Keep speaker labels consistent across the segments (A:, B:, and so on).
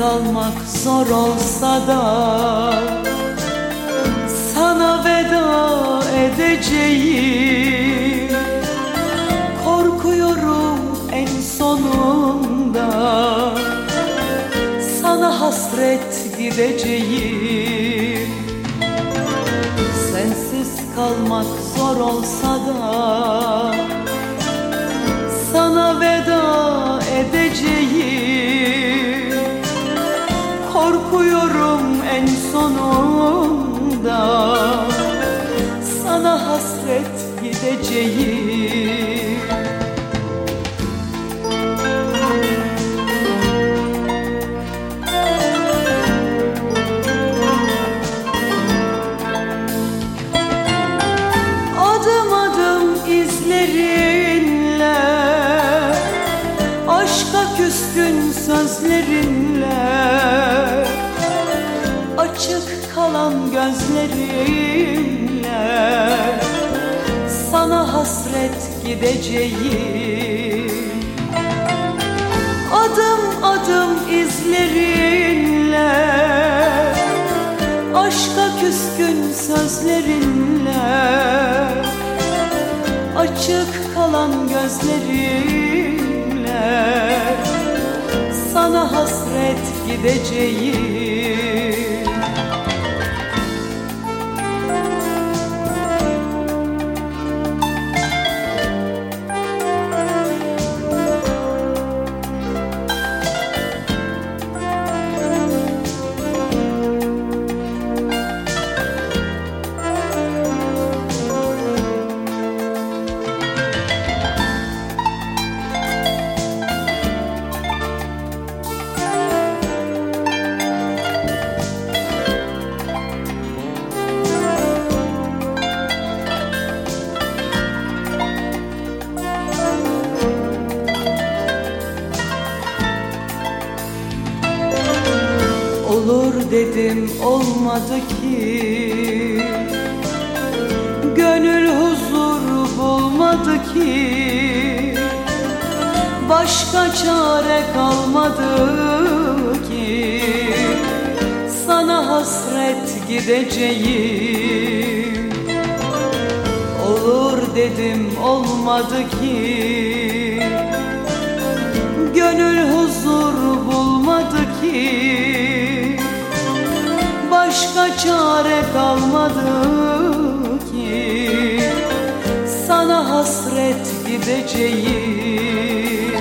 A: kalmak zor olsa da sana veda edeceğim. Korkuyorum en sonunda sana hasret gideceğim. Sensiz kalmak zor olsa da sana veda edeceğim. Korkuyorum en sonunda sana hasret gideceğim. Adım adım izlerinle, aşka küskün sözlerinle, açık kalan gözlerimle sana hasret gideceğim. Adım adım izlerinle, aşka küskün sözlerinle, açık kalan gözlerimle sana hasret gideceğim. Olur dedim olmadı ki, gönül huzur bulmadı ki, başka çare kalmadı ki, sana hasret gideceğim. Olur dedim olmadı ki, gönül huzur bulmadı ki, başka çare kalmadı ki, sana hasret gideceğim.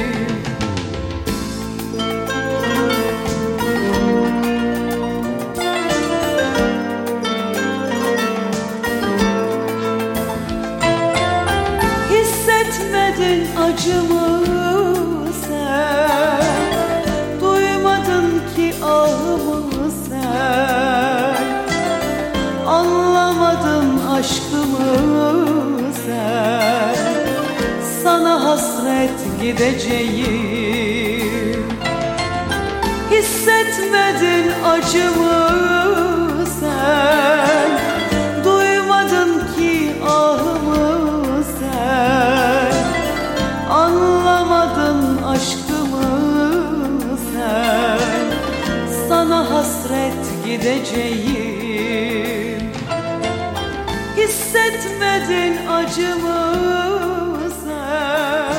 A: Hissetmedin acımı sen, duymadın ki ahımı sen, anlamadın aşkımı sen, sana hasret gideceğim. Hissetmedin acımı sen, duymadın ki ahımı sen, anlamadın aşkımı sen, sana hasret gideceğim. Hissetmedin acımı sen,